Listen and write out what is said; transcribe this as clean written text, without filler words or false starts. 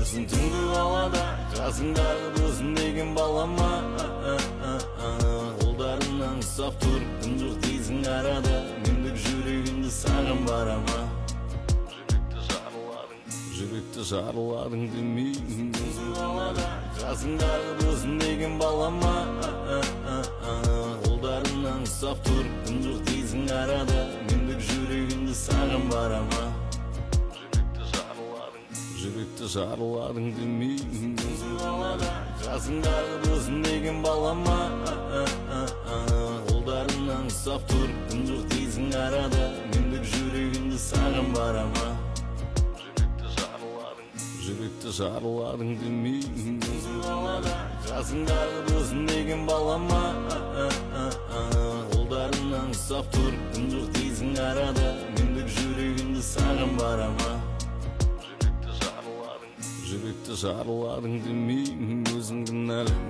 жүрсің түнгі ауада, қасыңдағы досым деген балама. Қолдарынан ұстап тұрып, күн жоқ дейсің арада, мендік жүрегімді саған барама. Жүректі жарыладың демеймін, түнгі ауада, қасыңдағы досым деген балама. Қолдарынан ұстап тұрып, күн жоқ дейсің арада, мендік жүрегімді саған барама. Жүректі жарыладың демеймін, түнгі ауада, қасыңдағы досым деген балама. Қолдарынан ұстап тұрып, күн жоқ дейсің арада, мендік жүрегімді саған барама. Жүректі жарыладың демеймін, түнгі ауада, қасыңдағы досым деген балама. Қолдарынан ұстап тұрып, күн жоқ дейсің арада, мендік жүрегімді саған барама. Жүректі жарыладың демеймін, өзің кінәлі.